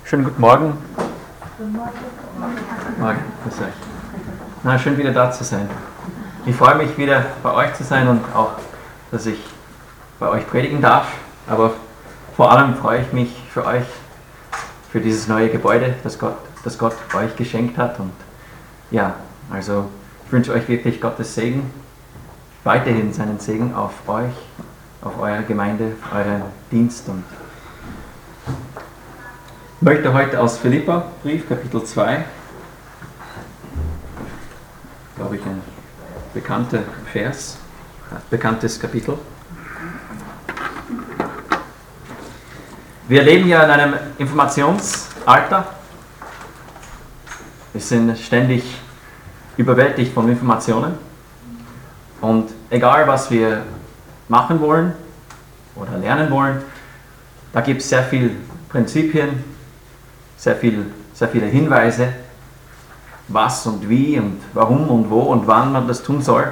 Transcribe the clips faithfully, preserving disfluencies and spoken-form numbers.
Schönen guten Morgen. Guten Morgen. Morgen. Grüß euch. Na, schön wieder da zu sein. Ich freue mich wieder bei euch zu sein und auch, dass ich bei euch predigen darf. Aber vor allem freue ich mich für euch, für dieses neue Gebäude, das Gott, das Gott euch geschenkt hat. Und ja, also ich wünsche euch wirklich Gottes Segen, weiterhin seinen Segen auf euch, auf eure Gemeinde, auf euren Dienst. Und ich möchte heute aus Philipperbrief, Kapitel zwei, glaube ich, ein bekannter Vers, ein bekanntes Kapitel. Wir leben ja in einem Informationsalter. Wir sind ständig überwältigt von Informationen. Und egal, was wir machen wollen oder lernen wollen, da gibt es sehr viele Prinzipien, sehr, viel, sehr viele Hinweise, was und wie und warum und wo und wann man das tun soll.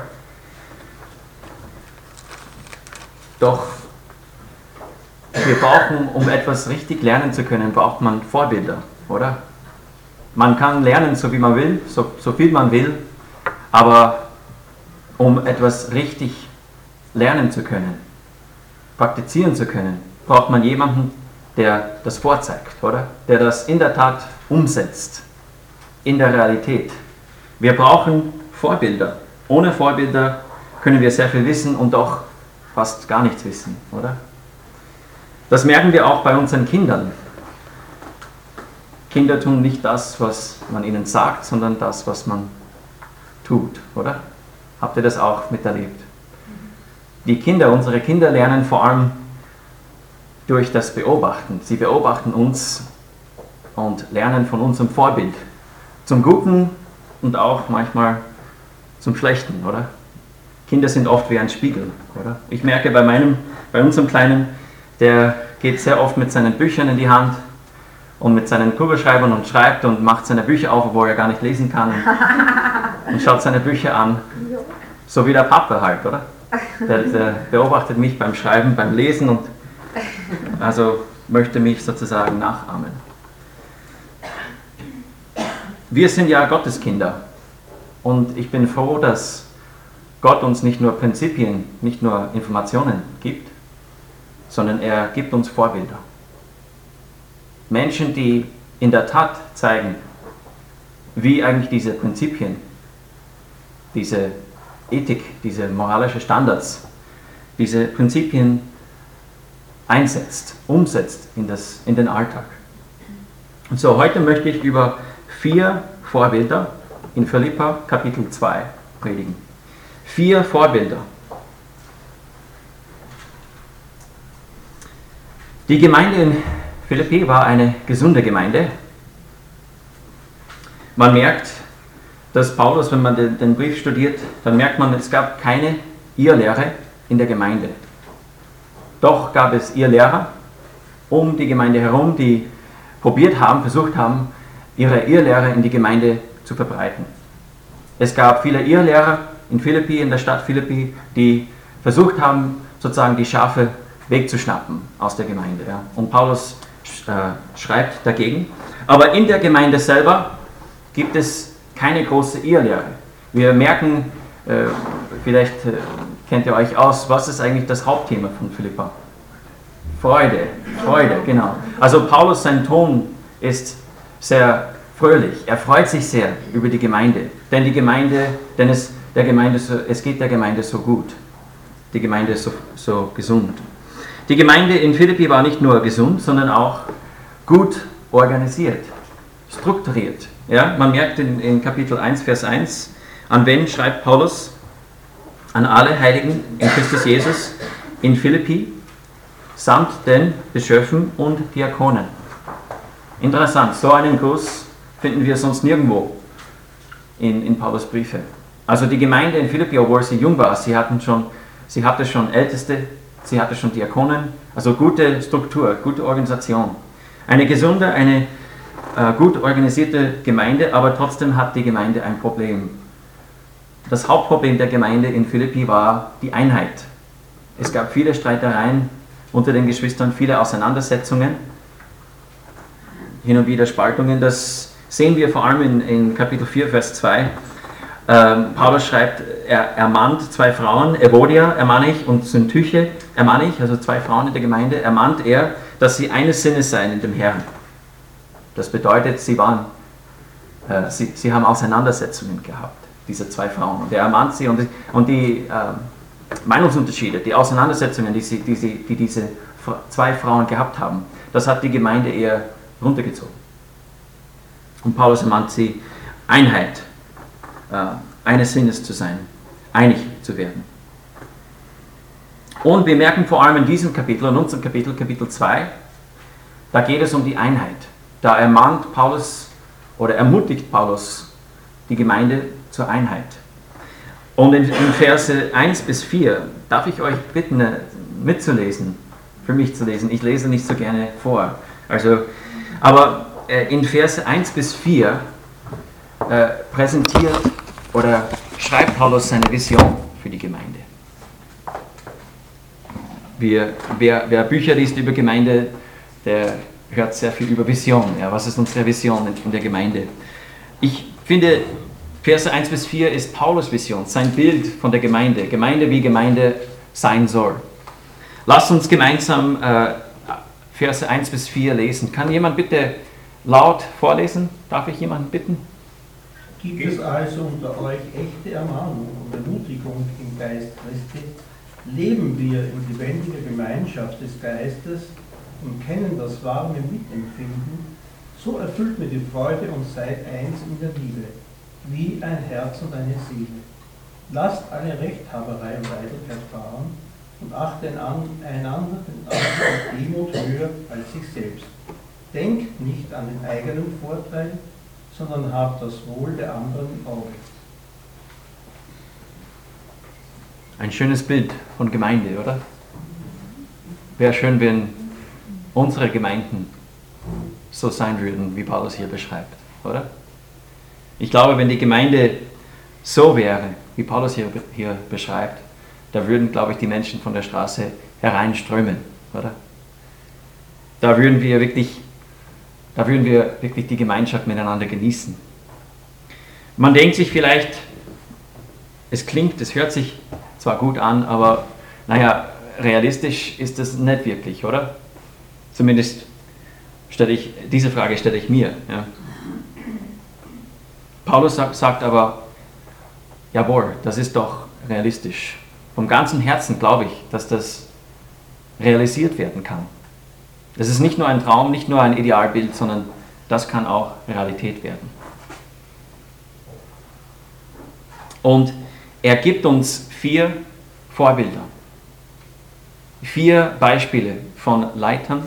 Doch wir brauchen, um etwas richtig lernen zu können, braucht man Vorbilder, oder? Man kann lernen, so wie man will, so, so viel man will, aber um etwas richtig lernen zu können, praktizieren zu können, braucht man jemanden, der das vorzeigt, oder? Der das in der Tat umsetzt, in der Realität. Wir brauchen Vorbilder. Ohne Vorbilder können wir sehr viel wissen und doch fast gar nichts wissen, oder? Das merken wir auch bei unseren Kindern. Kinder tun nicht das, was man ihnen sagt, sondern das, was man tut, oder? Habt ihr das auch miterlebt? Die Kinder, unsere Kinder lernen vor allem durch das Beobachten. Sie beobachten uns und lernen von unserem Vorbild. Zum Guten und auch manchmal zum Schlechten, oder? Kinder sind oft wie ein Spiegel, oder? Ich merke bei meinem, bei unserem Kleinen, der geht sehr oft mit seinen Büchern in die Hand und mit seinen Kugelschreibern und schreibt und macht seine Bücher auf, obwohl er gar nicht lesen kann und, und schaut seine Bücher an. So wie der Papa halt, oder? Der, der beobachtet mich beim Schreiben, beim Lesen und also möchte mich sozusagen nachahmen. Wir sind ja Gotteskinder und ich bin froh, dass Gott uns nicht nur Prinzipien, nicht nur Informationen gibt, sondern er gibt uns Vorbilder. Menschen, die in der Tat zeigen, wie eigentlich diese Prinzipien, diese Ethik, diese moralischen Standards, diese Prinzipien einsetzt, umsetzt in, das, in den Alltag. Und so, heute möchte ich über vier Vorbilder in Philipper Kapitel zwei predigen. Vier Vorbilder. Die Gemeinde in Philippi war eine gesunde Gemeinde. Man merkt, dass Paulus, wenn man den, den Brief studiert, dann merkt man, es gab keine Irrlehre in der Gemeinde. Doch gab es Irrlehrer um die Gemeinde herum, die probiert haben, versucht haben, ihre Irrlehre in die Gemeinde zu verbreiten. Es gab viele Irrlehrer in Philippi, in der Stadt Philippi, die versucht haben, sozusagen die Schafe wegzuschnappen aus der Gemeinde. Ja. Und Paulus äh, schreibt dagegen. Aber in der Gemeinde selber gibt es keine große Irrlehre. Wir merken, äh, vielleicht äh, kennt ihr euch aus, was ist eigentlich das Hauptthema von Philippa? Freude, Freude, genau. Also Paulus, sein Ton ist sehr fröhlich. Er freut sich sehr über die Gemeinde, denn die Gemeinde, denn es, der Gemeinde so, es geht der Gemeinde so gut. Die Gemeinde ist so, so gesund. Die Gemeinde in Philippi war nicht nur gesund, sondern auch gut organisiert, strukturiert. Ja, man merkt in, in Kapitel eins, Vers eins, an wen schreibt Paulus? An alle Heiligen in Christus Jesus in Philippi, samt den Bischöfen und Diakonen. Interessant, so einen Gruß finden wir sonst nirgendwo in, in Paulus Briefe. Also die Gemeinde in Philippi, obwohl sie jung war, sie, hatten schon, sie hatte schon Älteste, sie hatte schon Diakonen, also gute Struktur, gute Organisation. Eine gesunde, eine äh, gut organisierte Gemeinde, aber trotzdem hat die Gemeinde ein Problem. Das Hauptproblem der Gemeinde in Philippi war die Einheit. Es gab viele Streitereien unter den Geschwistern, viele Auseinandersetzungen. hin und wieder Spaltungen. Das sehen wir vor allem in, in Kapitel vier, Vers zwei. Ähm, Paulus schreibt, er ermahnt zwei Frauen, Evodia ermahne ich und Syntyche ermahne ich, also zwei Frauen in der Gemeinde, ermahnt er, dass sie eines Sinnes seien in dem Herrn. Das bedeutet, sie waren, äh, sie, sie haben Auseinandersetzungen gehabt, diese zwei Frauen. Und er ermahnt sie und die, und die äh, Meinungsunterschiede, die Auseinandersetzungen, die, sie, die, sie, die diese zwei Frauen gehabt haben, das hat die Gemeinde eher runtergezogen. Und Paulus ermahnt sie, Einheit, äh, eines Sinnes zu sein, einig zu werden. Und wir merken vor allem in diesem Kapitel, in unserem Kapitel, Kapitel zwei, da geht es um die Einheit. Da ermahnt Paulus oder ermutigt Paulus die Gemeinde zur Einheit. Und in, in Verse eins bis vier darf ich euch bitten, mitzulesen, für mich zu lesen. Ich lese nicht so gerne vor. Also, aber äh, in Verse eins bis vier äh, präsentiert oder schreibt Paulus seine Vision für die Gemeinde. Wir, wer, wer Bücher liest über Gemeinde, der hört sehr viel über Vision. Ja, was ist unsere Vision in, in der Gemeinde? Ich finde, Verse eins bis vier ist Paulus' Vision, sein Bild von der Gemeinde. Gemeinde, wie Gemeinde sein soll. Lasst uns gemeinsam äh, Verse eins bis vier lesen. Kann jemand bitte laut vorlesen? Darf ich jemanden bitten? Gibt es also unter euch echte Ermahnung und Ermutigung im Geist Christi? Leben wir in lebendiger Gemeinschaft des Geistes und kennen das warme Mitempfinden, so erfüllt mir die Freude und seid eins in der Liebe, wie ein Herz und eine Seele. Lasst alle Rechthaberei und Eitelkeit fahren und achtet einander den anderen mit Demut höher als sich selbst. Denkt nicht an den eigenen Vorteil, sondern habt das Wohl der anderen im Auge. Ein schönes Bild von Gemeinde, oder? Wäre schön, wenn unsere Gemeinden so sein würden, wie Paulus hier beschreibt, oder? Ich glaube, wenn die Gemeinde so wäre, wie Paulus hier, hier beschreibt, da würden, glaube ich, die Menschen von der Straße hereinströmen, oder? Da würden wir wirklich, da würden wir wirklich die Gemeinschaft miteinander genießen. Man denkt sich vielleicht, es klingt, es hört sich zwar gut an, aber naja, realistisch ist das nicht wirklich, oder? Zumindest stelle ich, diese Frage stelle ich mir. Ja. Paulus sagt, sagt aber, jawohl, das ist doch realistisch. Vom ganzen Herzen glaube ich, dass das realisiert werden kann. Das ist nicht nur ein Traum, nicht nur ein Idealbild, sondern das kann auch Realität werden. Und er gibt uns vier Vorbilder, vier Beispiele von Leitern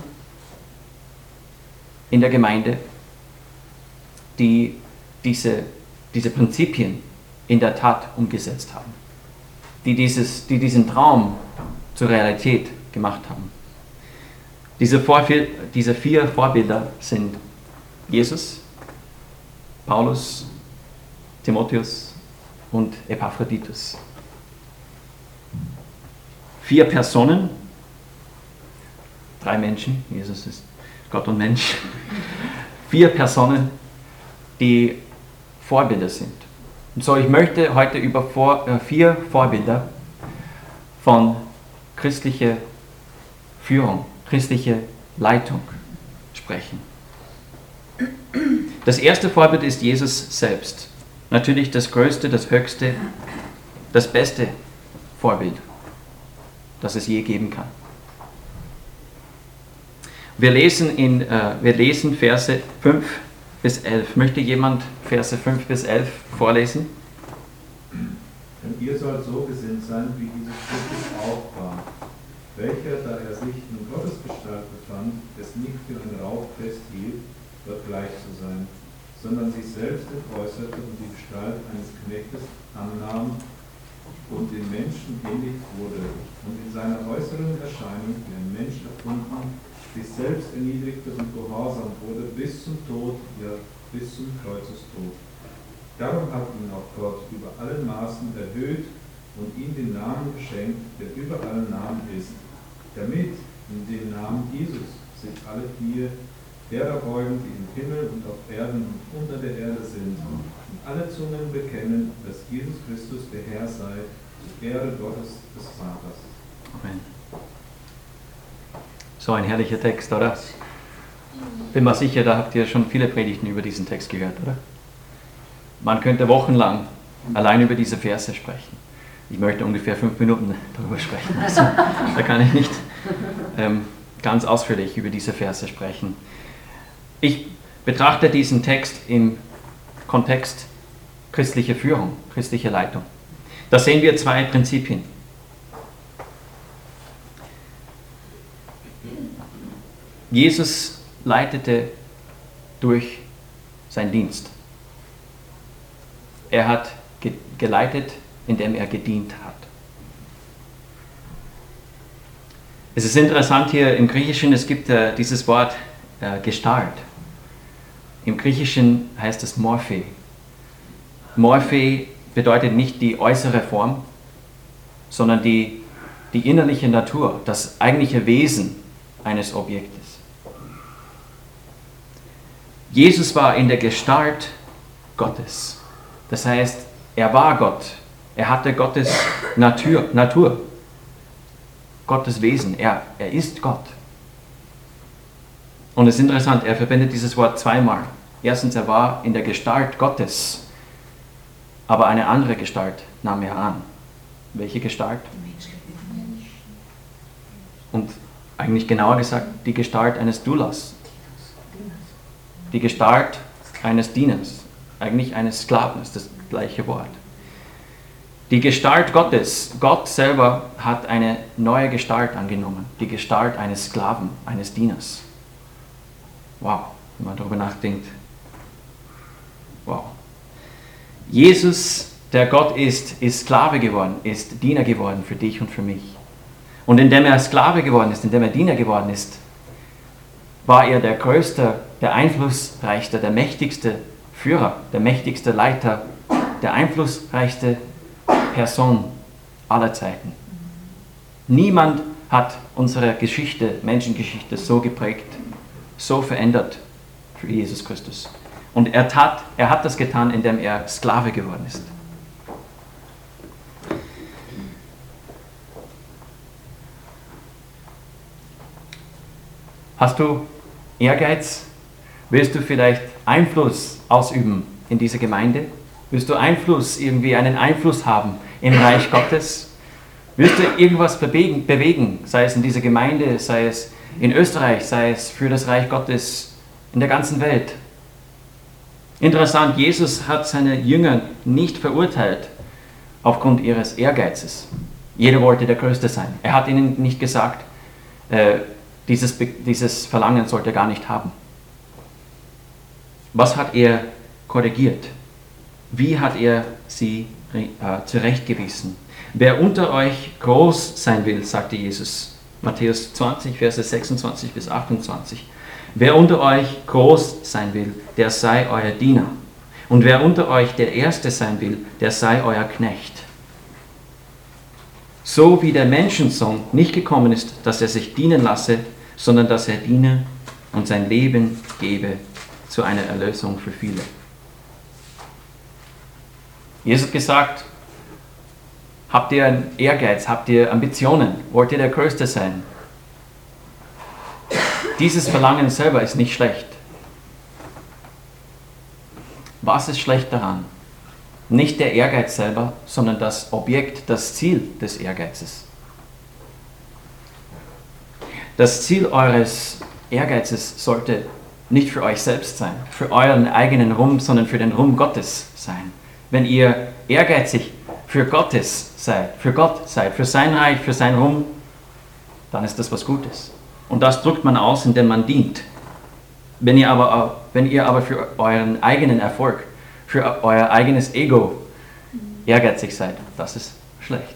in der Gemeinde, die diese, diese Prinzipien in der Tat umgesetzt haben, die, dieses, die diesen Traum zur Realität gemacht haben. Diese, Vorbild, diese vier Vorbilder sind Jesus, Paulus, Timotheus und Epaphroditus. Vier Personen, drei Menschen, Jesus ist Gott und Mensch, vier Personen, die Vorbilder sind. Und so, ich möchte heute über vor, äh, vier Vorbilder von christlicher Führung, christliche Leitung sprechen. Das erste Vorbild ist Jesus selbst. Natürlich das größte, das höchste, das beste Vorbild, das es je geben kann. Wir lesen, in, äh, wir lesen Verse fünf bis elf. Möchte jemand Verse fünf bis elf vorlesen? Denn ihr sollt so gesinnt sein, wie Jesus Christus auch war, welcher, da er sich in Gottesgestalt befand, es nicht für einen Raub festhielt, Gott gleich zu sein, sondern sich selbst entäußerte und die Gestalt eines Knechtes annahm und den Menschen ähnlich wurde und in seiner äußeren Erscheinung wie ein Mensch erfunden, sich selbst erniedrigte und gehorsam wurde bis zum Tod, ja bis zum Kreuzestod. Darum hat ihn auch Gott über allen Maßen erhöht und ihm den Namen geschenkt, der über allen Namen ist, damit in dem Namen Jesus sich alle Knie derer beugen, die im Himmel und auf Erden und unter der Erde sind, und alle Zungen bekennen, dass Jesus Christus der Herr sei, zur Ehre Gottes des Vaters. Amen. So ein herrlicher Text, oder? Bin mir sicher, da habt ihr schon viele Predigten über diesen Text gehört, oder? Man könnte wochenlang allein über diese Verse sprechen. Ich möchte ungefähr fünf Minuten darüber sprechen. Also, da kann ich nicht ähm, ganz ausführlich über diese Verse sprechen. Ich betrachte diesen Text im Kontext christliche Führung, christliche Leitung. Da sehen wir zwei Prinzipien. Jesus leitete durch seinen Dienst. Er hat ge- geleitet, indem er gedient hat. Es ist interessant hier im Griechischen, es gibt äh, dieses Wort äh, Gestalt. Im Griechischen heißt es Morphe. Morphe bedeutet nicht die äußere Form, sondern die, die innerliche Natur, das eigentliche Wesen eines Objektes. Jesus war in der Gestalt Gottes. Das heißt, er war Gott. Er hatte Gottes Natur, Natur. Gottes Wesen. Er, er ist Gott. Und es ist interessant, er verwendet dieses Wort zweimal. Erstens, er war in der Gestalt Gottes, aber eine andere Gestalt nahm er an. Welche Gestalt? Und eigentlich genauer gesagt, die Gestalt eines Doulas. Die Gestalt eines Dieners. Eigentlich eines Sklaven ist das gleiche Wort. Die Gestalt Gottes, Gott selber hat eine neue Gestalt angenommen. Die Gestalt eines Sklaven, eines Dieners. Wow, wenn man darüber nachdenkt. Wow. Jesus, der Gott ist, ist Sklave geworden, ist Diener geworden für dich und für mich. Und indem er Sklave geworden ist, indem er Diener geworden ist, war er der größte, der einflussreichste, der mächtigste Führer, der mächtigste Leiter, der einflussreichste Person aller Zeiten. Niemand hat unsere Geschichte, Menschengeschichte so geprägt, so verändert für Jesus Christus. Und er, tat, er hat das getan, indem er Sklave geworden ist. Hast du Ehrgeiz? Willst du vielleicht Einfluss ausüben in dieser Gemeinde? Willst du Einfluss, irgendwie einen Einfluss haben im Reich Gottes? Willst du irgendwas bewegen, bewegen, sei es in dieser Gemeinde, sei es in Österreich, sei es für das Reich Gottes in der ganzen Welt? Interessant, Jesus hat seine Jünger nicht verurteilt aufgrund ihres Ehrgeizes. Jeder wollte der Größte sein. Er hat ihnen nicht gesagt, äh, dieses, dieses Verlangen sollte er gar nicht haben. Was hat er korrigiert? Wie hat er sie äh, zurechtgewiesen? Wer unter euch groß sein will, sagte Jesus, Matthäus zwanzig, Verse sechsundzwanzig bis achtundzwanzig. Wer unter euch groß sein will, der sei euer Diener. Und wer unter euch der Erste sein will, der sei euer Knecht. So wie der Menschensohn nicht gekommen ist, dass er sich dienen lasse, sondern dass er diene und sein Leben gebe zu einer Erlösung für viele. Jesus hat gesagt, habt ihr einen Ehrgeiz, habt ihr Ambitionen, wollt ihr der Größte sein? Dieses Verlangen selber ist nicht schlecht. Was ist schlecht daran? Nicht der Ehrgeiz selber, sondern das Objekt, das Ziel des Ehrgeizes. Das Ziel eures Ehrgeizes sollte nicht für euch selbst sein, für euren eigenen Ruhm, sondern für den Ruhm Gottes sein. Wenn ihr ehrgeizig für Gottes seid, für Gott seid, für sein Reich, für sein Ruhm, dann ist das was Gutes. Und das drückt man aus, indem man dient. Wenn ihr aber, wenn ihr aber für euren eigenen Erfolg, für euer eigenes Ego ehrgeizig seid, das ist schlecht.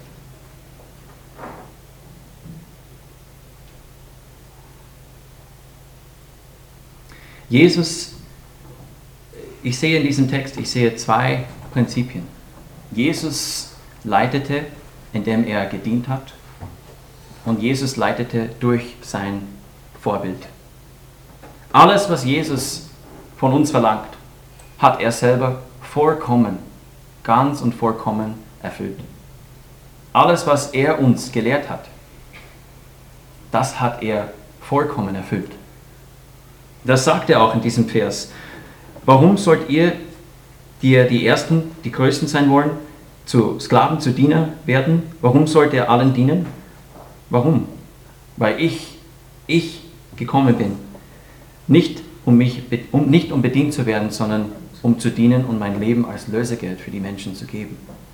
Jesus, ich sehe in diesem Text, ich sehe zwei Prinzipien. Jesus leitete, indem er gedient hat, und Jesus leitete durch sein Vorbild. Alles, was Jesus von uns verlangt, hat er selber vollkommen, ganz und vollkommen erfüllt. Alles, was er uns gelehrt hat, das hat er vollkommen erfüllt. Das sagt er auch in diesem Vers. Warum sollt ihr, die ihr die Ersten, die Größten sein wollen, zu Sklaven, zu Diener werden? Warum sollt ihr allen dienen? Warum? Weil ich, ich gekommen bin, nicht um, mich, um, nicht um bedient zu werden, sondern um zu dienen und mein Leben als Lösegeld für die Menschen zu geben.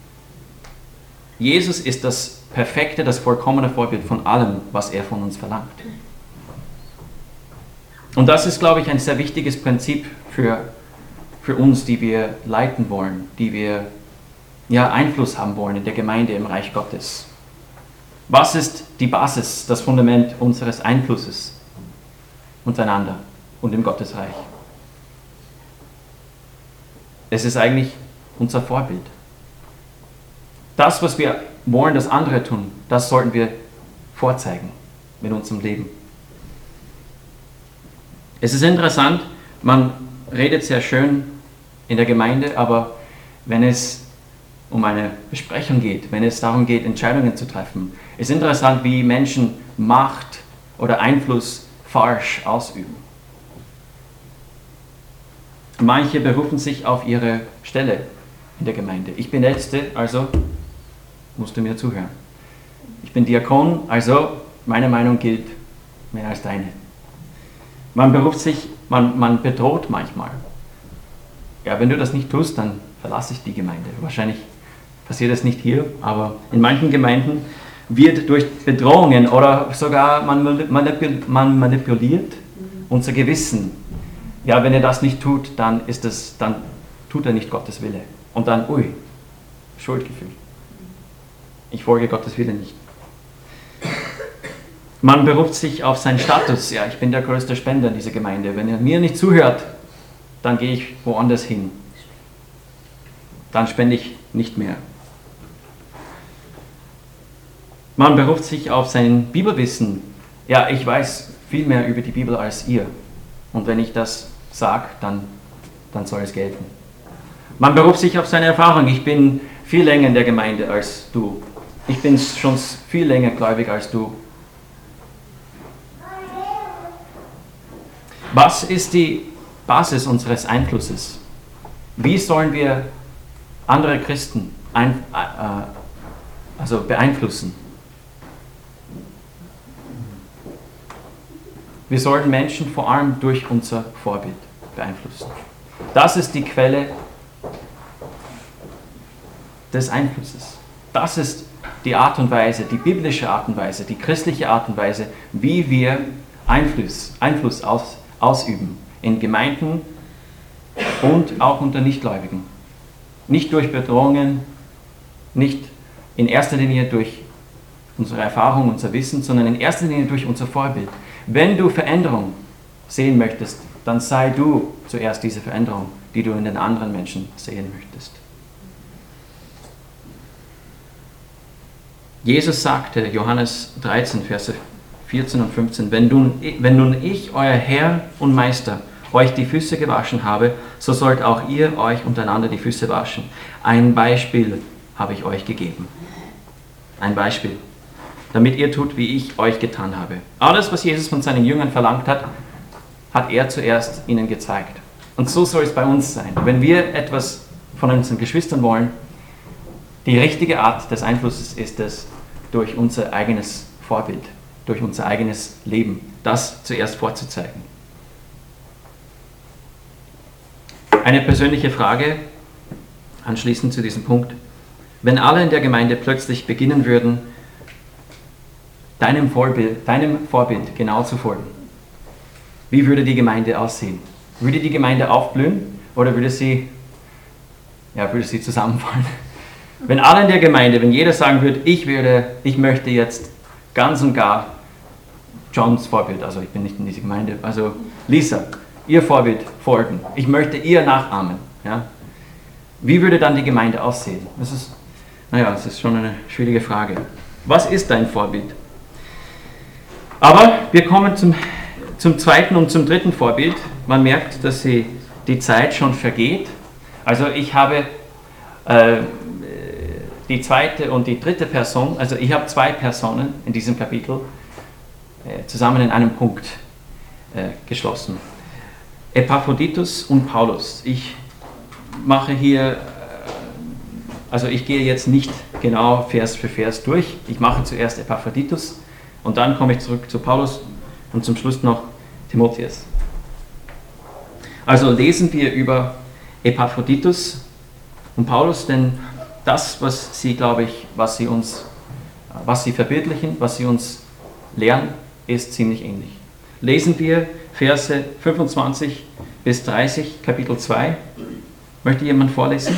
Jesus ist das perfekte, das vollkommene Vorbild von allem, was er von uns verlangt. Und das ist, glaube ich, ein sehr wichtiges Prinzip für, für uns, die wir leiten wollen, die wir ja, Einfluss haben wollen in der Gemeinde im Reich Gottes. Was ist die Basis, das Fundament unseres Einflusses untereinander und im Gottesreich? Es ist eigentlich unser Vorbild. Das, was wir wollen, dass andere tun, das sollten wir vorzeigen mit unserem Leben. Es ist interessant, man redet sehr schön in der Gemeinde, aber wenn es um eine Besprechung geht, wenn es darum geht, Entscheidungen zu treffen, ist interessant, wie Menschen Macht oder Einfluss falsch ausüben. Manche berufen sich auf ihre Stelle in der Gemeinde. Ich bin Letzte, also musst du mir zuhören. Ich bin Diakon, also meine Meinung gilt mehr als deine. Man beruft sich, man, man bedroht manchmal. Ja, wenn du das nicht tust, dann verlasse ich die Gemeinde. Wahrscheinlich passiert das nicht hier, aber in manchen Gemeinden wird durch Bedrohungen oder sogar man, manipul- man manipuliert unser Gewissen. Ja, wenn er das nicht tut, dann, ist es, dann tut er nicht Gottes Wille. Und dann, ui, Schuldgefühl. Ich folge Gottes Wille nicht. Man beruft sich auf seinen Status. Ja, ich bin der größte Spender in dieser Gemeinde. Wenn er mir nicht zuhört, dann gehe ich woanders hin. Dann spende ich nicht mehr. Man beruft sich auf sein Bibelwissen. Ja, ich weiß viel mehr über die Bibel als ihr. Und wenn ich das sage, dann, dann soll es gelten. Man beruft sich auf seine Erfahrung. Ich bin viel länger in der Gemeinde als du. Ich bin schon viel länger gläubig als du. Was ist die Basis unseres Einflusses? Wie sollen wir andere Christen ein, äh, also beeinflussen? Wir sollten Menschen vor allem durch unser Vorbild beeinflussen. Das ist die Quelle des Einflusses. Das ist die Art und Weise, die biblische Art und Weise, die christliche Art und Weise, wie wir Einfluss, Einfluss aus, ausüben in Gemeinden und auch unter Nichtgläubigen. Nicht durch Bedrohungen, nicht in erster Linie durch unsere Erfahrung, unser Wissen, sondern in erster Linie durch unser Vorbild. Wenn du Veränderung sehen möchtest, dann sei du zuerst diese Veränderung, die du in den anderen Menschen sehen möchtest. Jesus sagte, Johannes dreizehn, Verse vierzehn und fünfzehn, wenn, du, wenn nun ich, euer Herr und Meister, euch die Füße gewaschen habe, so sollt auch ihr euch untereinander die Füße waschen. Ein Beispiel habe ich euch gegeben. Ein Beispiel, damit ihr tut, wie ich euch getan habe. Alles, was Jesus von seinen Jüngern verlangt hat, hat er zuerst ihnen gezeigt. Und so soll es bei uns sein. Wenn wir etwas von unseren Geschwistern wollen, die richtige Art des Einflusses ist es, durch unser eigenes Vorbild, durch unser eigenes Leben, das zuerst vorzuzeigen. Eine persönliche Frage, anschließend zu diesem Punkt. Wenn alle in der Gemeinde plötzlich beginnen würden, deinem Vorbild, deinem Vorbild genau zu folgen, wie würde die Gemeinde aussehen? Würde die Gemeinde aufblühen oder würde sie, ja, würde sie zusammenfallen? Wenn alle in der Gemeinde, wenn jeder sagen würde, ich würde, ich möchte jetzt ganz und gar Johns Vorbild, also ich bin nicht in dieser Gemeinde, also Lisa, ihr Vorbild folgen. Ich möchte ihr nachahmen. Ja? Wie würde dann die Gemeinde aussehen? Das ist, naja, das ist schon eine schwierige Frage. Was ist dein Vorbild? Aber wir kommen zum, zum zweiten und zum dritten Vorbild. Man merkt, dass sie, die Zeit schon vergeht. Also ich habe äh, die zweite und die dritte Person, also ich habe zwei Personen in diesem Kapitel äh, zusammen in einem Punkt äh, geschlossen. Epaphroditus und Paulus. Ich mache hier, äh, also ich gehe jetzt nicht genau Vers für Vers durch. Ich mache zuerst Epaphroditus und dann komme ich zurück zu Paulus und zum Schluss noch Timotheus. Also lesen wir über Epaphroditus und Paulus, denn das, was sie, glaube ich, was sie uns, was sie verbildlichen, was sie uns lernen, ist ziemlich ähnlich. Lesen wir Verse fünfundzwanzig bis dreißig, Kapitel zwei. Möchte jemand vorlesen?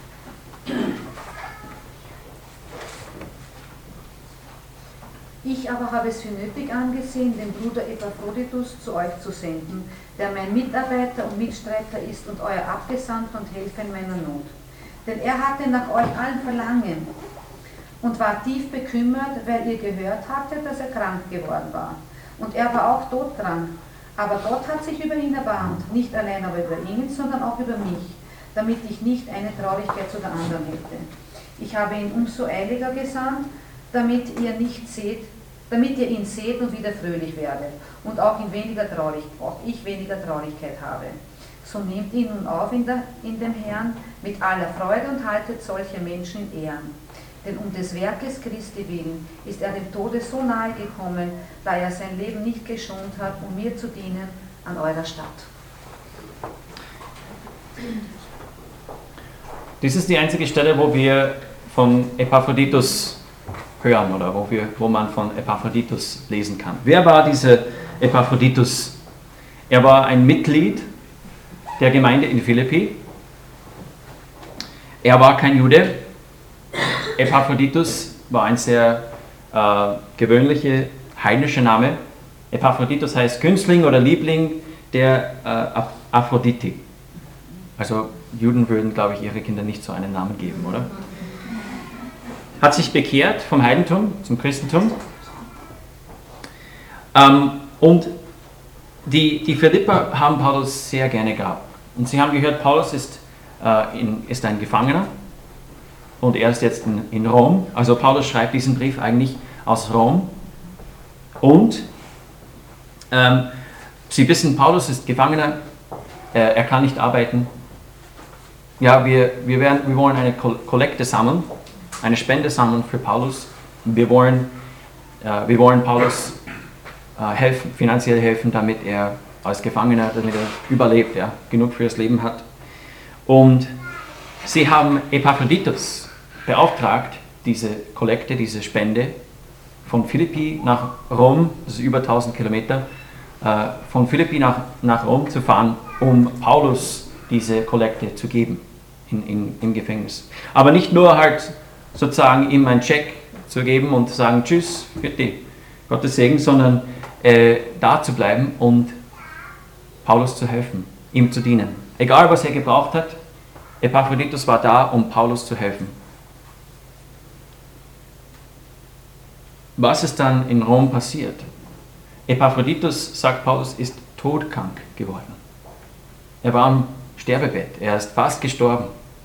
Ich aber habe es für nötig angesehen, den Bruder Epaphroditus zu euch zu senden, der mein Mitarbeiter und Mitstreiter ist und euer Abgesandter und Helfer in meiner Not. Denn er hatte nach euch allen Verlangen und war tief bekümmert, weil ihr gehört hattet, dass er krank geworden war. Und er war auch todkrank. Aber Gott hat sich über ihn erbarmt, nicht allein aber über ihn, sondern auch über mich, damit ich nicht eine Traurigkeit zu der anderen hätte. Ich habe ihn umso eiliger gesandt, damit ihr nicht seht, damit ihr ihn seht und wieder fröhlich werdet und auch in weniger Traurig, auch ich weniger Traurigkeit habe. So nehmt ihn nun auf in, der, in dem Herrn mit aller Freude und haltet solche Menschen in Ehren. Denn um des Werkes Christi willen ist er dem Tode so nahe gekommen, da er sein Leben nicht geschont hat, um mir zu dienen an eurer Stadt. Dies ist die einzige Stelle, wo wir von Epaphroditus hören oder wo, wir, wo man von Epaphroditus lesen kann. Wer war dieser Epaphroditus? Er war ein Mitglied der Gemeinde in Philippi. Er war kein Jude. Epaphroditus war ein sehr äh, gewöhnlicher heidnischer Name. Epaphroditus heißt Günstling oder Liebling der äh, Aphrodite. Also Juden würden, glaube ich, ihre Kinder nicht so einen Namen geben, oder? Hat sich bekehrt vom Heidentum zum Christentum. Ähm, und die, die Philipper haben Paulus sehr gerne gehabt. Und sie haben gehört, Paulus ist, äh, in, ist ein Gefangener und er ist jetzt in, in Rom. Also Paulus schreibt diesen Brief eigentlich aus Rom. Und ähm, sie wissen, Paulus ist Gefangener, äh, er kann nicht arbeiten. Ja, wir, wir, werden, wir wollen eine Kollekte sammeln, eine Spende sammeln für Paulus. Wir wollen, äh, wir wollen Paulus äh, helfen, finanziell helfen, damit er als Gefangener, damit er überlebt, ja, genug fürs Leben hat. Und sie haben Epaphroditus beauftragt, diese Kollekte, diese Spende von Philippi nach Rom, das ist über tausend Kilometer, äh, von Philippi nach, nach Rom zu fahren, um Paulus diese Kollekte zu geben in, in, im Gefängnis. Aber nicht nur halt sozusagen ihm einen Check zu geben und zu sagen, tschüss, bitte, Gottes Segen, sondern äh, da zu bleiben und Paulus zu helfen, ihm zu dienen. Egal, was er gebraucht hat, Epaphroditus war da, um Paulus zu helfen. Was ist dann in Rom passiert? Epaphroditus, sagt Paulus, ist todkrank geworden. Er war am Sterbebett, er ist fast gestorben,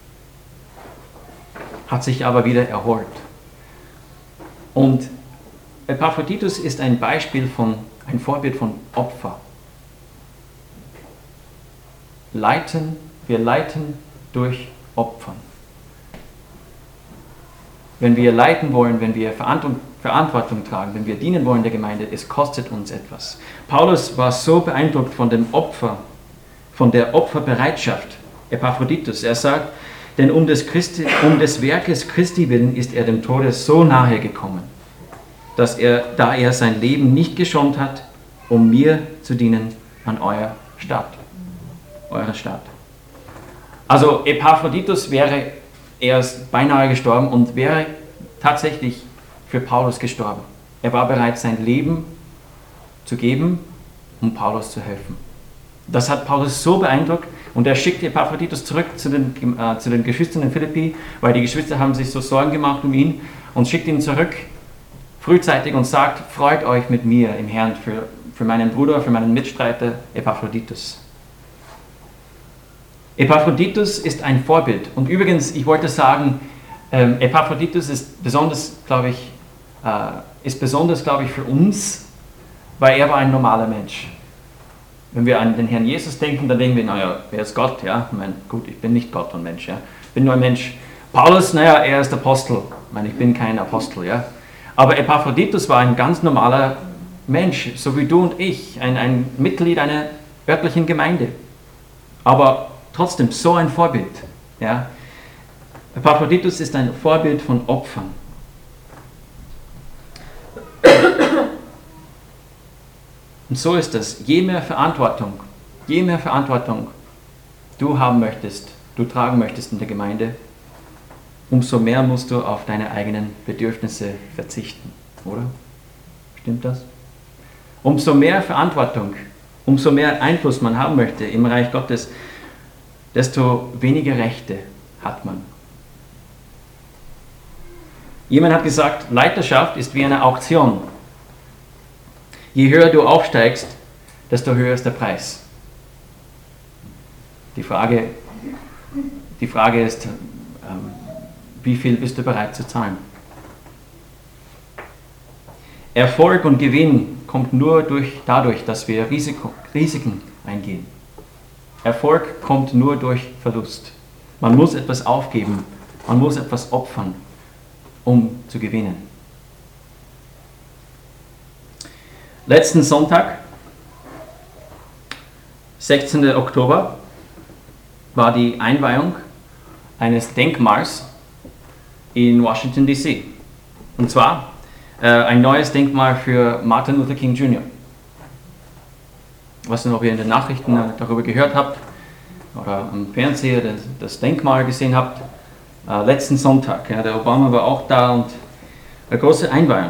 hat sich aber wieder erholt. Und Epaphroditus ist ein Beispiel von, ein Vorbild von Opfer. Leiten, wir leiten durch Opfern. Wenn wir leiten wollen, wenn wir Verantwortung tragen, wenn wir dienen wollen der Gemeinde, es kostet uns etwas. Paulus war so beeindruckt von dem Opfer, von der Opferbereitschaft Epaphroditus. Er sagt, denn um des, Christi, um des Werkes Christi willen ist er dem Tode so nahe gekommen, dass er, da er sein Leben nicht geschont hat, um mir zu dienen an eurer Stadt. Eure Stadt. Also Epaphroditus wäre erst beinahe gestorben und wäre tatsächlich für Paulus gestorben. Er war bereit, sein Leben zu geben, um Paulus zu helfen. Das hat Paulus so beeindruckt und er schickt Epaphroditus zurück zu den, äh, zu den Geschwistern in Philippi, weil die Geschwister haben sich so Sorgen gemacht um ihn und schickt ihn zurück frühzeitig und sagt, freut euch mit mir im Herrn für für meinen Bruder, für meinen Mitstreiter Epaphroditus. Epaphroditus ist ein Vorbild. Und übrigens, ich wollte sagen, ähm, Epaphroditus ist besonders, glaube ich, äh, ist besonders, glaube ich, für uns, weil er war ein normaler Mensch. Wenn wir an den Herrn Jesus denken, dann denken wir, naja, wer ist Gott? Ja, ich meine, gut, ich bin nicht Gott und Mensch, ja. Ich bin nur ein Mensch. Paulus, naja, er ist Apostel. Ich meine, ich bin kein Apostel, ja. Aber Epaphroditus war ein ganz normaler Mensch, so wie du und ich, ein, ein Mitglied einer örtlichen Gemeinde. Aber trotzdem so ein Vorbild. Ja. Epaphroditus ist ein Vorbild von Opfern. Und so ist es. Je mehr Verantwortung, je mehr Verantwortung du haben möchtest, du tragen möchtest in der Gemeinde, umso mehr musst du auf deine eigenen Bedürfnisse verzichten, oder? Stimmt das? Umso mehr Verantwortung, umso mehr Einfluss man haben möchte im Reich Gottes, desto weniger Rechte hat man. Jemand hat gesagt, Leiterschaft ist wie eine Auktion. Je höher du aufsteigst, desto höher ist der Preis. Die Frage, die Frage ist, ähm, wie viel bist du bereit zu zahlen? Erfolg und Gewinn kommt nur durch, dadurch, dass wir Risiko, Risiken eingehen. Erfolg kommt nur durch Verlust. Man muss etwas aufgeben, man muss etwas opfern, um zu gewinnen. Letzten Sonntag, sechzehnten Oktober, war die Einweihung eines Denkmals in Washington D C. Und zwar äh, ein neues Denkmal für Martin Luther King Junior Ich weiß nicht, ob ihr in den Nachrichten darüber gehört habt oder am Fernseher das, das Denkmal gesehen habt. Äh, letzten Sonntag, ja, der Obama war auch da und eine große Einweihung.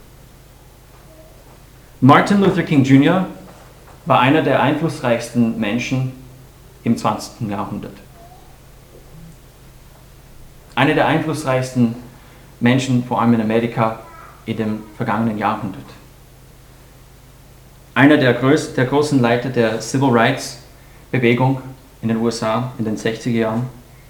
Martin Luther King Junior war einer der einflussreichsten Menschen im zwanzigsten Jahrhundert. Einer der einflussreichsten Menschen, vor allem in Amerika, in dem vergangenen Jahrhundert. Einer der, größ- der großen Leiter der Civil Rights Bewegung in den U S A in den sechziger Jahren.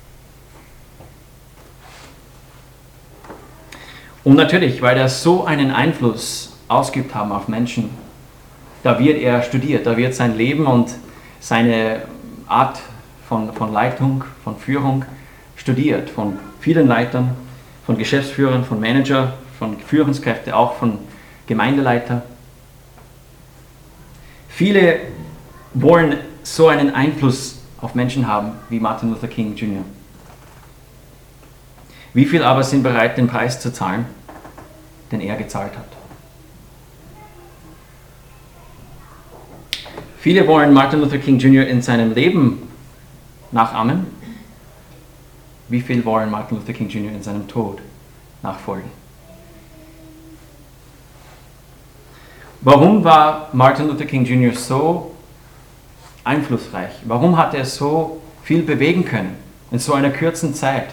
Und natürlich, weil er so einen Einfluss ausgeübt haben auf Menschen, da wird er studiert, da wird sein Leben und seine Art von, von Leitung, von Führung studiert, von vielen Leitern, von Geschäftsführern, von Manager, von Führungskräften, auch von Gemeindeleitern. Viele wollen so einen Einfluss auf Menschen haben wie Martin Luther King Junior Wie viel aber sind bereit, den Preis zu zahlen, den er gezahlt hat? Viele wollen Martin Luther King Junior in seinem Leben nachahmen. Wie viel wollen Martin Luther King Junior in seinem Tod nachfolgen? Warum war Martin Luther King Junior so einflussreich? Warum hat er so viel bewegen können in so einer kurzen Zeit?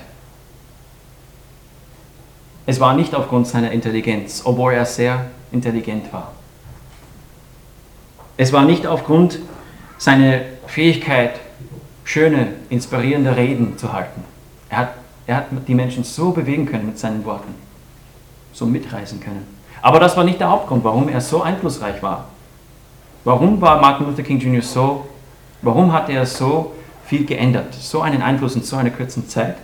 Es war nicht aufgrund seiner Intelligenz, obwohl er sehr intelligent war. Es war nicht aufgrund seiner Fähigkeit, schöne, inspirierende Reden zu halten. Er hat, er hat die Menschen so bewegen können mit seinen Worten, so mitreißen können. Aber das war nicht der Hauptgrund, warum er so einflussreich war. Warum war Martin Luther King Junior so, warum hat er so viel geändert, so einen Einfluss in so einer kurzen Zeit?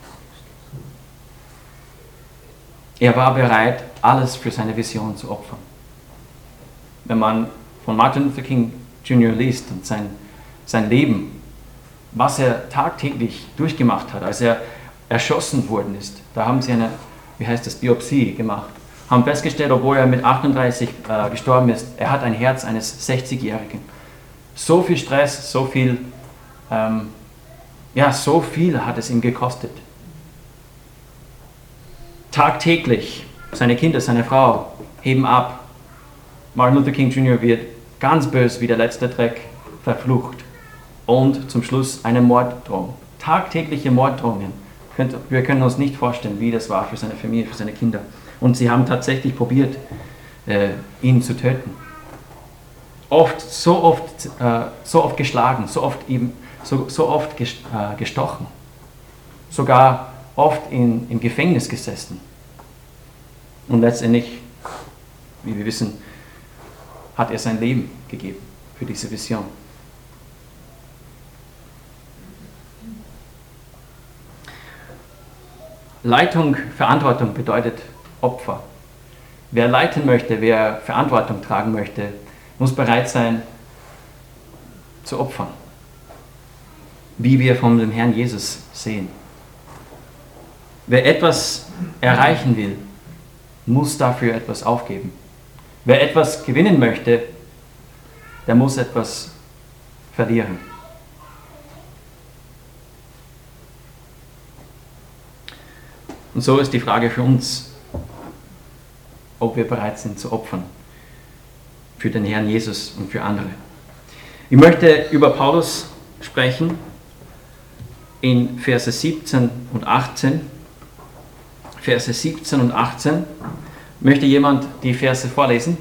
Er war bereit, alles für seine Vision zu opfern. Wenn man von Martin Luther King Junior liest und sein, sein Leben, was er tagtäglich durchgemacht hat, als er erschossen worden ist, da haben sie eine, wie heißt das, Biopsie gemacht, haben festgestellt, obwohl er mit achtunddreißig äh, gestorben ist, er hat ein Herz eines sechzigjährigen. So viel Stress, so viel, ähm, ja, so viel hat es ihm gekostet. Tagtäglich, seine Kinder, seine Frau heben ab. Martin Luther King Junior wird ganz böse wie der letzte Dreck verflucht. Und zum Schluss eine Morddrohung. Tagtägliche Morddrohungen. Wir können uns nicht vorstellen, wie das war für seine Familie, für seine Kinder. Und sie haben tatsächlich probiert, ihn zu töten. oft, so oft, äh, so oft geschlagen, so oft, eben, so, so oft ges, äh, gestochen, sogar oft in, im Gefängnis gesessen. Und letztendlich, wie wir wissen, hat er sein Leben gegeben für diese Vision. Leitung, Verantwortung bedeutet Opfer. Wer leiten möchte, wer Verantwortung tragen möchte, muss bereit sein zu opfern. Wie wir von dem Herrn Jesus sehen. Wer etwas erreichen will, muss dafür etwas aufgeben. Wer etwas gewinnen möchte, der muss etwas verlieren. Und so ist die Frage für uns, ob wir bereit sind zu opfern. Für den Herrn Jesus und für andere. Ich möchte über Paulus sprechen in Verse siebzehn und achtzehn. Verse siebzehn und achtzehn. Möchte jemand die Verse vorlesen?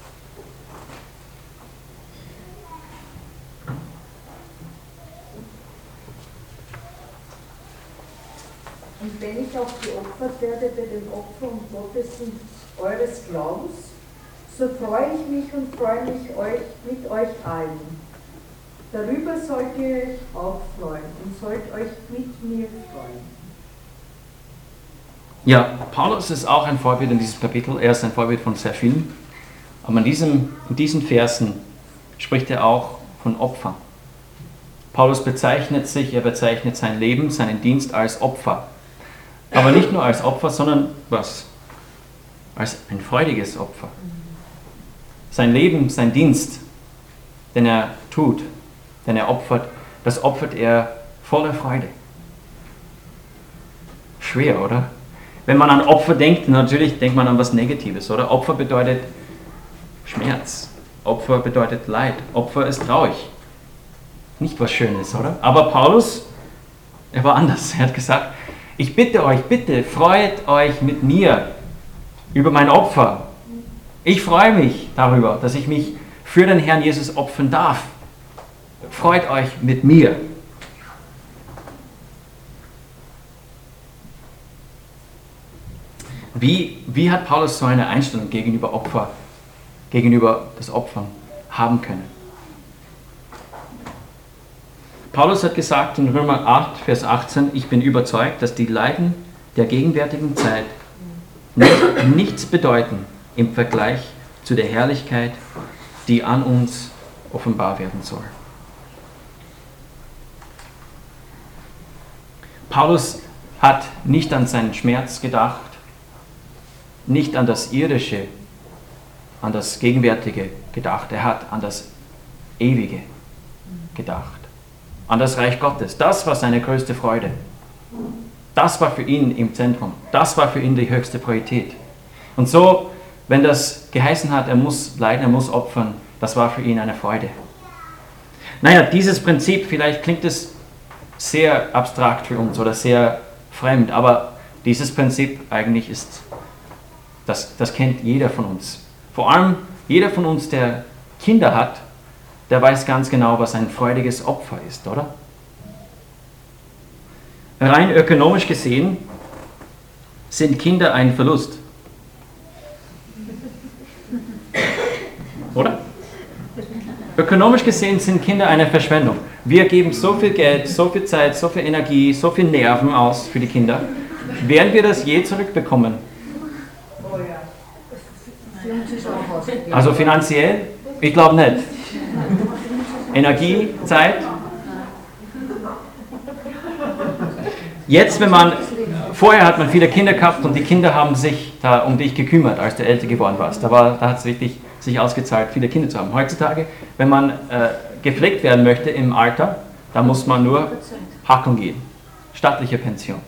Und wenn ich auch geopfert werde bei dem Opfer und Gottesdienst eures Glaubens, so freue ich mich und freue mich euch mit euch allen. Darüber sollt ihr euch auch freuen und sollt euch mit mir freuen. Ja, Paulus ist auch ein Vorbild in diesem Kapitel. Er ist ein Vorbild von sehr vielen. Aber in, diesem, in diesen Versen spricht er auch von Opfern. Paulus bezeichnet sich, er bezeichnet sein Leben, seinen Dienst als Opfer. Aber nicht nur als Opfer, sondern was? Als ein freudiges Opfer. Sein Leben, sein Dienst, den er tut, den er opfert, das opfert er voller Freude. Schwer, oder? Wenn man an Opfer denkt, natürlich denkt man an was Negatives, oder? Opfer bedeutet Schmerz. Opfer bedeutet Leid. Opfer ist traurig. Nicht was Schönes, oder? Aber Paulus, er war anders. Er hat gesagt, ich bitte euch, bitte freut euch mit mir über mein Opfer. Ich freue mich darüber, dass ich mich für den Herrn Jesus opfern darf. Freut euch mit mir. Wie, wie hat Paulus so eine Einstellung gegenüber Opfer, gegenüber das Opfern haben können? Paulus hat gesagt in Römer acht, Vers achtzehn, ich bin überzeugt, dass die Leiden der gegenwärtigen Zeit nicht, nichts bedeuten im Vergleich zu der Herrlichkeit, die an uns offenbar werden soll. Paulus hat nicht an seinen Schmerz gedacht, nicht an das Irdische, an das Gegenwärtige gedacht. Er hat an das Ewige gedacht, an das Reich Gottes. Das war seine größte Freude. Das war für ihn im Zentrum. Das war für ihn die höchste Priorität. Und so, wenn das geheißen hat, er muss leiden, er muss opfern, das war für ihn eine Freude. Naja, dieses Prinzip, vielleicht klingt es sehr abstrakt für uns oder sehr fremd, aber dieses Prinzip eigentlich ist, das, das kennt jeder von uns. Vor allem jeder von uns, der Kinder hat, der weiß ganz genau, was ein freudiges Opfer ist, oder? Rein ökonomisch gesehen sind Kinder ein Verlust. Oder? Ökonomisch gesehen sind Kinder eine Verschwendung. Wir geben so viel Geld, so viel Zeit, so viel Energie, so viel Nerven aus für die Kinder. Werden wir das je zurückbekommen? Oh ja. Für uns ist auch ausgegeben. Also finanziell? Ich glaube nicht. Energie, Zeit? Jetzt, wenn man, vorher hat man viele Kinder gehabt und die Kinder haben sich da um dich gekümmert, als du älter geworden warst. Da, war, da hat es richtig sich ausgezahlt, viele Kinder zu haben. Heutzutage, wenn man äh, gepflegt werden möchte im Alter, da muss man nur Hacken gehen. Staatliche Pension.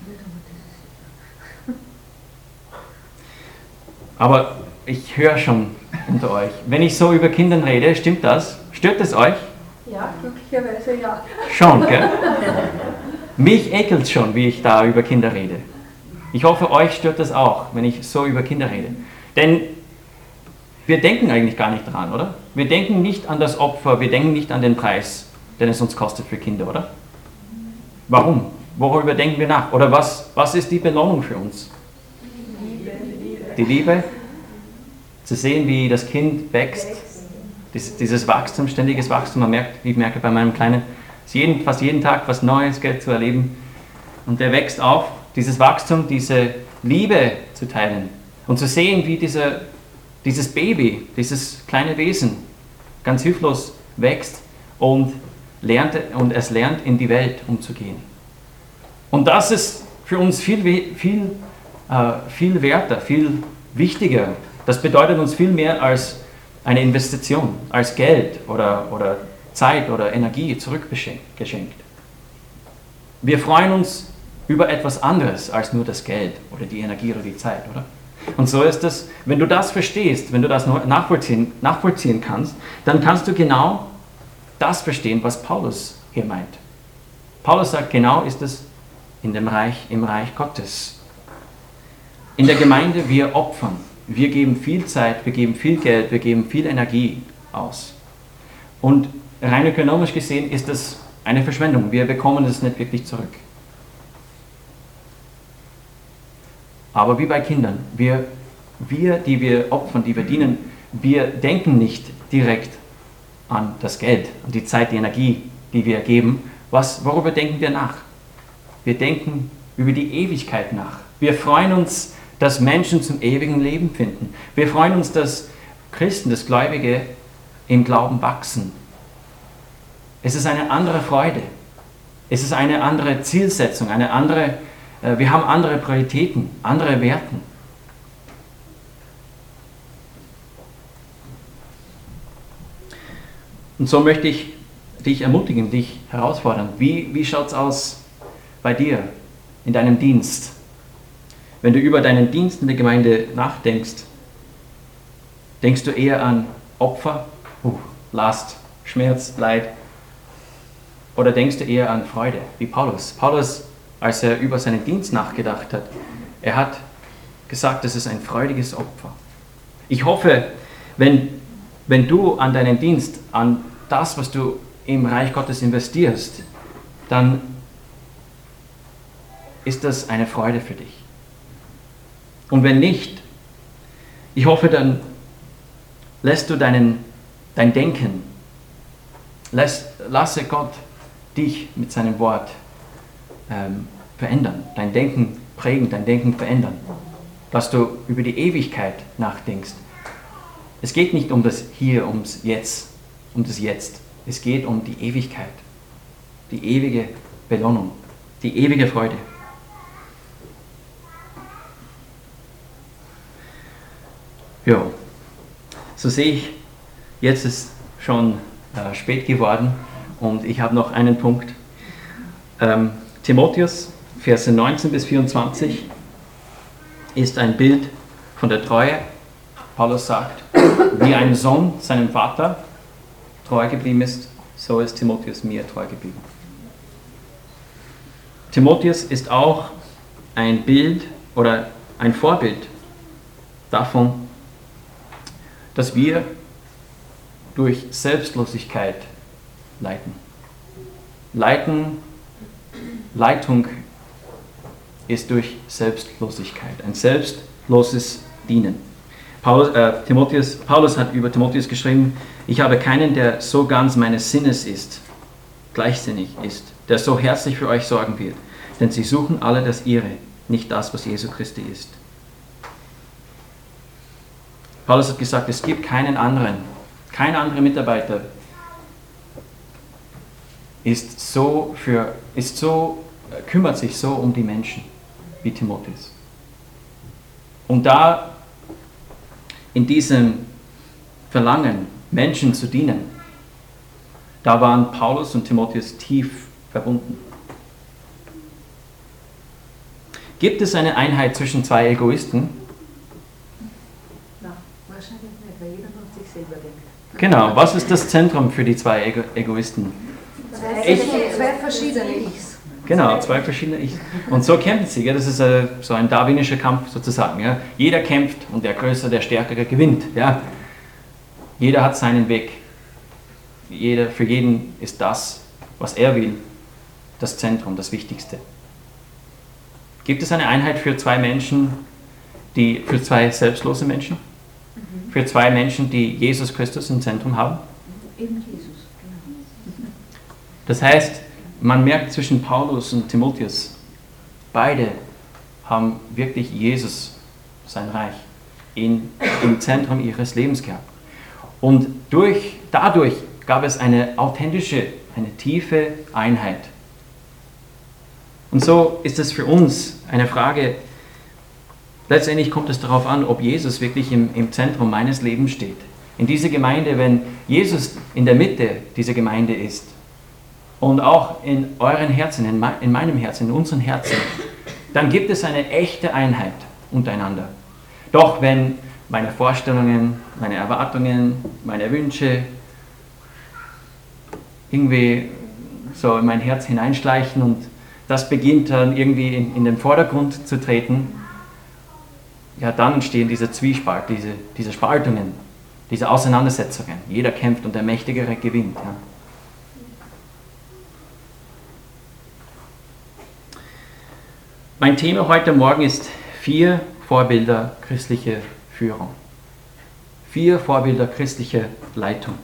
Aber ich höre schon unter euch, wenn ich so über Kinder rede, stimmt das? Stört es euch? Ja, glücklicherweise ja. Schon, gell? Mich ekelt es schon, wie ich da über Kinder rede. Ich hoffe, euch stört das auch, wenn ich so über Kinder rede. Denn wir denken eigentlich gar nicht dran, oder? Wir denken nicht an das Opfer, wir denken nicht an den Preis, den es uns kostet für Kinder, oder? Warum? Worüber denken wir nach? Oder was, was ist die Belohnung für uns? Die Liebe, zu sehen, wie das Kind wächst, Dies, dieses Wachstum, ständiges Wachstum. Man merkt, ich merke bei meinem Kleinen, jeden, fast jeden Tag was Neues gilt zu erleben. Und der wächst auf, dieses Wachstum, diese Liebe zu teilen und zu sehen, wie diese, dieses Baby, dieses kleine Wesen ganz hilflos wächst und, lernt, und es lernt, in die Welt umzugehen. Und das ist für uns viel, viel, äh, viel werter, viel wichtiger. Das bedeutet uns viel mehr als eine Investition, als Geld oder, oder Zeit oder Energie zurückgeschenkt. Wir freuen uns über etwas anderes als nur das Geld oder die Energie oder die Zeit, oder? Und so ist es, wenn du das verstehst, wenn du das nachvollziehen, nachvollziehen kannst, dann kannst du genau das verstehen, was Paulus hier meint. Paulus sagt, genau ist es in dem Reich, im Reich Gottes. In der Gemeinde, wir opfern. Wir geben viel Zeit, wir geben viel Geld, wir geben viel Energie aus. Und rein ökonomisch gesehen ist das eine Verschwendung. Wir bekommen es nicht wirklich zurück. Aber wie bei Kindern, wir, wir, die wir opfern, die wir dienen, wir denken nicht direkt an das Geld, an die Zeit, die Energie, die wir geben. Was, worüber denken wir nach? Wir denken über die Ewigkeit nach. Wir freuen uns, dass Menschen zum ewigen Leben finden. Wir freuen uns, dass Christen, dass Gläubige im Glauben wachsen. Es ist eine andere Freude. Es ist eine andere Zielsetzung, eine andere, äh, wir haben andere Prioritäten, andere Werten. Und so möchte ich dich ermutigen, dich herausfordern. Wie, wie schaut es aus bei dir, in deinem Dienst? Wenn du über deinen Dienst in der Gemeinde nachdenkst, denkst du eher an Opfer, uh, Last, Schmerz, Leid, oder denkst du eher an Freude, wie Paulus? Paulus, als er über seinen Dienst nachgedacht hat, er hat gesagt, das ist ein freudiges Opfer. Ich hoffe, wenn, wenn du an deinen Dienst, an das, was du im Reich Gottes investierst, dann ist das eine Freude für dich. Und wenn nicht, ich hoffe, dann lässt du deinen, dein Denken, lässt, lasse Gott dich mit seinem Wort ähm, verändern, dein Denken prägen, dein Denken verändern, dass du über die Ewigkeit nachdenkst. Es geht nicht um das Hier, ums Jetzt, um das Jetzt. Es geht um die Ewigkeit, die ewige Belohnung, die ewige Freude. Ja, so sehe ich, jetzt ist schon äh, spät geworden und ich habe noch einen Punkt. Ähm, Timotheus, Verse neunzehn bis vierundzwanzig, ist ein Bild von der Treue. Paulus sagt, wie ein Sohn seinem Vater treu geblieben ist, so ist Timotheus mir treu geblieben. Timotheus ist auch ein Bild oder ein Vorbild davon, dass wir durch Selbstlosigkeit leiten. Leiten, Leitung ist durch Selbstlosigkeit, ein selbstloses Dienen. Paulus, äh, Timotheus, Paulus hat über Timotheus geschrieben, ich habe keinen, der so ganz meines Sinnes ist, gleichsinnig ist, der so herzlich für euch sorgen wird, denn sie suchen alle das ihre, nicht das, was Jesu Christi ist. Paulus hat gesagt, es gibt keinen anderen, kein anderer Mitarbeiter ist so für, ist so, kümmert sich so um die Menschen wie Timotheus. Und da in diesem Verlangen, Menschen zu dienen, da waren Paulus und Timotheus tief verbunden. Gibt es eine Einheit zwischen zwei Egoisten? Nein, wahrscheinlich nicht, weil jeder nur an sich selber denkt. Genau, was ist das Zentrum für die zwei Ego- Egoisten? Zwei, Ich- zwei verschiedene Ichs. Genau, zwei verschiedene Ich. Und so kämpfen sie, gell? Das ist äh, so ein darwinischer Kampf sozusagen. Ja? Jeder kämpft und der Größere, der Stärkere gewinnt. Ja? Jeder hat seinen Weg. Jeder, für jeden ist das, was er will, das Zentrum, das Wichtigste. Gibt es eine Einheit für zwei Menschen, die, für zwei selbstlose Menschen? Mhm. Für zwei Menschen, die Jesus Christus im Zentrum haben? Eben Jesus, genau. Das heißt, man merkt zwischen Paulus und Timotheus, beide haben wirklich Jesus, sein Reich, in, im Zentrum ihres Lebens gehabt. Und durch, dadurch gab es eine authentische, eine tiefe Einheit. Und so ist es für uns eine Frage, letztendlich kommt es darauf an, ob Jesus wirklich im, im Zentrum meines Lebens steht. In dieser Gemeinde, wenn Jesus in der Mitte dieser Gemeinde ist und auch in euren Herzen, in, mein, in meinem Herzen, in unseren Herzen, dann gibt es eine echte Einheit untereinander. Doch wenn meine Vorstellungen, meine Erwartungen, meine Wünsche irgendwie so in mein Herz hineinschleichen und das beginnt dann irgendwie in, in den Vordergrund zu treten, ja, dann entstehen diese Zwiespalt, diese, diese Spaltungen, diese Auseinandersetzungen. Jeder kämpft und der Mächtigere gewinnt. Ja. Mein Thema heute Morgen ist vier Vorbilder christlicher Führung. Vier Vorbilder christlicher Leitung.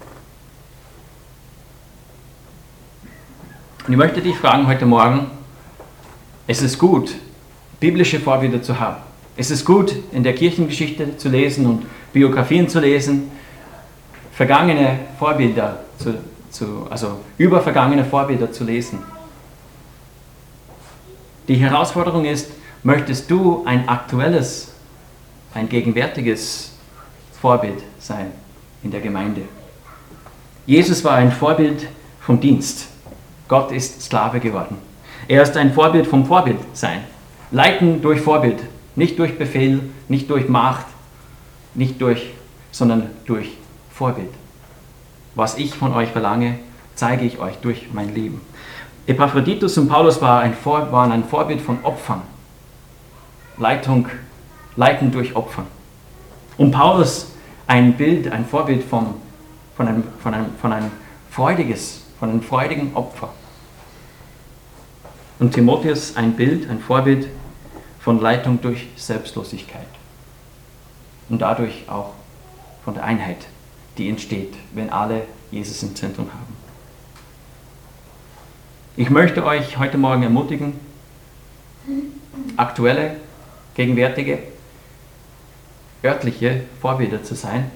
Und ich möchte dich fragen heute Morgen, es ist gut, biblische Vorbilder zu haben. Es ist gut, in der Kirchengeschichte zu lesen und Biografien zu lesen, vergangene Vorbilder, zu, zu, also über vergangene Vorbilder zu lesen. Die Herausforderung ist, möchtest du ein aktuelles, ein gegenwärtiges Vorbild sein in der Gemeinde? Jesus war ein Vorbild vom Dienst. Gott ist Sklave geworden. Er ist ein Vorbild vom Vorbildsein. Leiten durch Vorbild, nicht durch Befehl, nicht durch Macht, nicht durch, sondern durch Vorbild. Was ich von euch verlange, zeige ich euch durch mein Leben. Epaphroditus und Paulus war ein Vor, waren ein Vorbild von Opfern. Leitung, Leiten durch Opfern. Und Paulus ein Bild, ein Vorbild vom, von, einem, von, einem, von einem freudiges, von einem freudigen Opfer. Und Timotheus ein Bild, ein Vorbild von Leitung durch Selbstlosigkeit. Und dadurch auch von der Einheit, die entsteht, wenn alle Jesus im Zentrum haben. Ich möchte euch heute Morgen ermutigen, aktuelle, gegenwärtige, örtliche Vorbilder zu sein.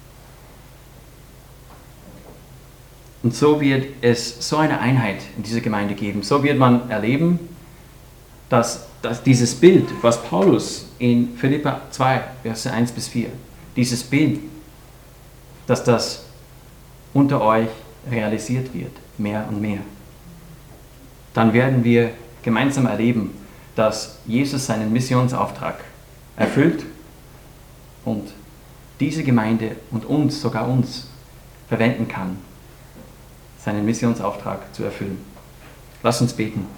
Und so wird es so eine Einheit in dieser Gemeinde geben. So wird man erleben, dass, dass dieses Bild, was Paulus in Philipper zwei, Verse eins bis vier, dieses Bild, dass das unter euch realisiert wird, mehr und mehr. Dann werden wir gemeinsam erleben, dass Jesus seinen Missionsauftrag erfüllt und diese Gemeinde und uns, sogar uns, verwenden kann, seinen Missionsauftrag zu erfüllen. Lass uns beten.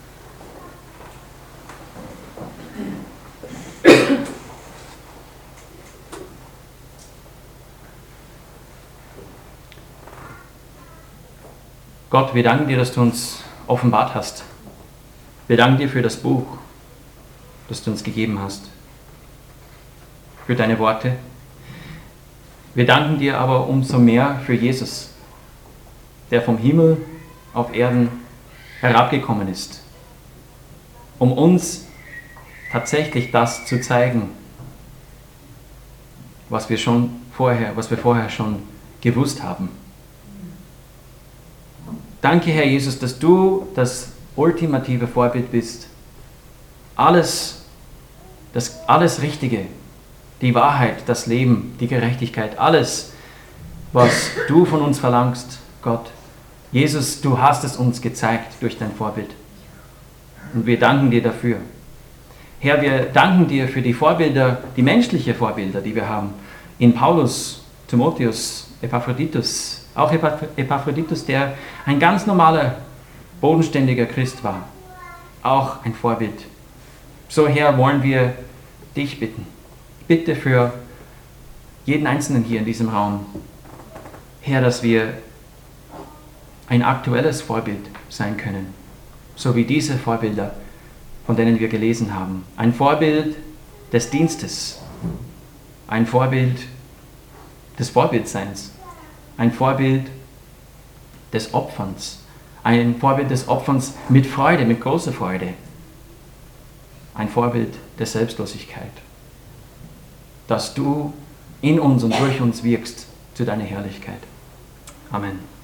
Gott, wir danken dir, dass du uns offenbart hast. Wir danken dir für das Buch, das du uns gegeben hast, für deine Worte. Wir danken dir aber umso mehr für Jesus, der vom Himmel auf Erden herabgekommen ist, um uns tatsächlich das zu zeigen, was wir schon vorher, was wir vorher schon gewusst haben. Danke, Herr Jesus, dass du das ultimative Vorbild bist. Alles, das alles Richtige, die Wahrheit, das Leben, die Gerechtigkeit, alles, was du von uns verlangst, Gott. Jesus, du hast es uns gezeigt durch dein Vorbild. Und wir danken dir dafür. Herr, wir danken dir für die Vorbilder, die menschlichen Vorbilder, die wir haben. In Paulus, Timotheus, Epaphroditus, auch Epaphroditus, der ein ganz normaler, bodenständiger Christ war. Auch ein Vorbild. So, Herr, wollen wir dich bitten. Bitte für jeden Einzelnen hier in diesem Raum, Herr, dass wir ein aktuelles Vorbild sein können, so wie diese Vorbilder, von denen wir gelesen haben. Ein Vorbild des Dienstes, ein Vorbild des Vorbildseins, ein Vorbild des Opferns, ein Vorbild des Opferns mit Freude, mit großer Freude, ein Vorbild der Selbstlosigkeit, dass du in uns und durch uns wirkst zu deiner Herrlichkeit. Amen.